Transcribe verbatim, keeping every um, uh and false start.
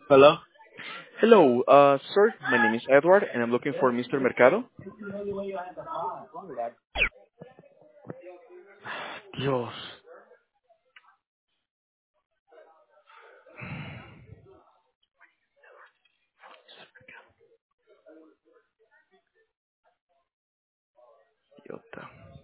Hello? Hello, uh, sir. My name is Edward, and I'm looking for mister Mercado. Dios, idiota.